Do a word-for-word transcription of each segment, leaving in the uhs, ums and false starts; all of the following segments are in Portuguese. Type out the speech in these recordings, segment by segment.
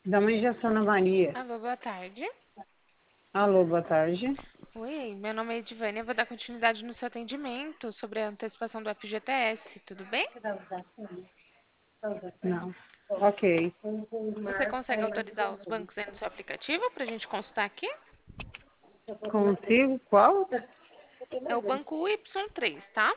Dá uma injeção na Maria. Alô, boa tarde. Alô, boa tarde. Oi, meu nome é Edivânia, eu vou dar continuidade no seu atendimento sobre a antecipação do F G T S, tudo bem? Não. Ok. Você consegue autorizar os bancos aí no seu aplicativo para a gente consultar aqui? Consigo? Qual? É o banco U Y três, tá?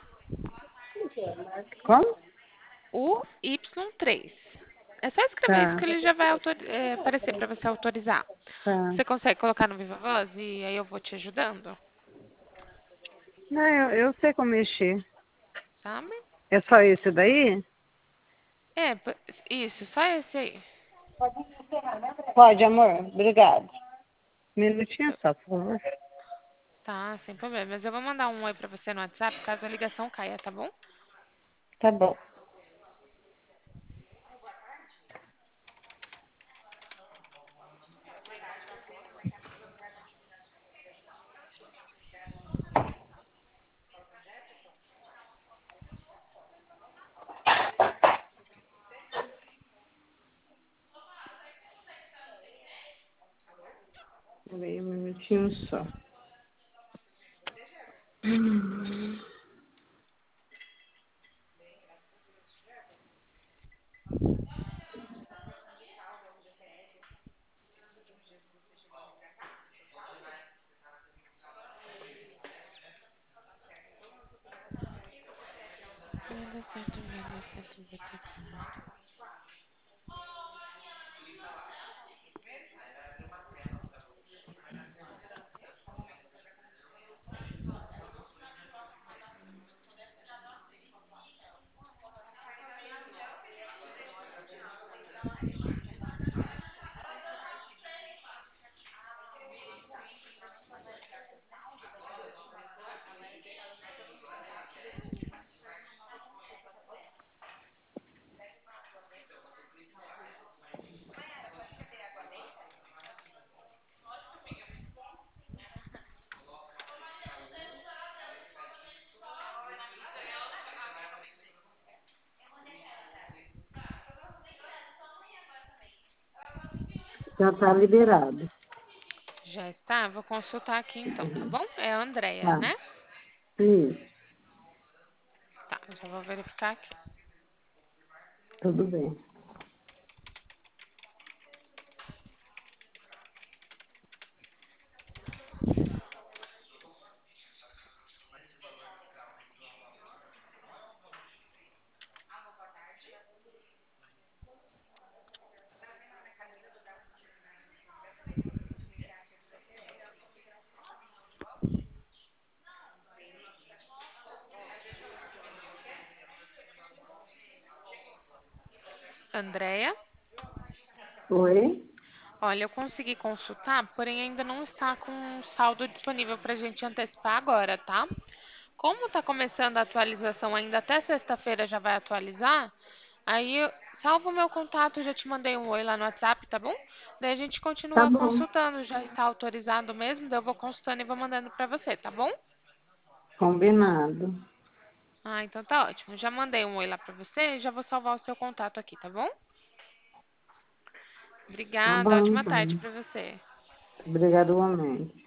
Como? U Y três. É só escrever isso Tá, que ele já vai autor- é, aparecer para você autorizar. tá. Você consegue colocar no Viva Voz e aí eu vou te ajudando, Não, eu, eu sei como mexer. sabe? É só esse daí? É, p- isso, só esse aí. Pode, amor. Obrigado. Minutinho só, por favor. Tá, sem problema. Mas eu vou mandar um oi pra você no WhatsApp caso a ligação caia, tá bom? Tá bom. Peraí, um minutinho só. Hum. Vai dar certo, vai dar certo, vai dar certo. Já tá liberado. Já está? Vou consultar aqui então, tá bom? É a Andrea, Tá. né? Isso. Tá, já vou verificar aqui. Tudo bem. Andrea, Oi? olha, eu consegui consultar, porém ainda não está com saldo disponível para a gente antecipar agora, tá? Como está começando a atualização ainda até sexta-feira já vai atualizar, aí eu salvo o meu contato, já te mandei um oi lá no WhatsApp, tá bom? Daí a gente Tá continua bom. consultando, já está autorizado mesmo, daí eu vou consultando e vou mandando para você, tá bom? Combinado. Ah, então tá ótimo. Já mandei um oi lá para você, já vou salvar o seu contato aqui, tá bom? Tá Obrigada, bom, ótima tarde então. para você. Obrigado, igualmente.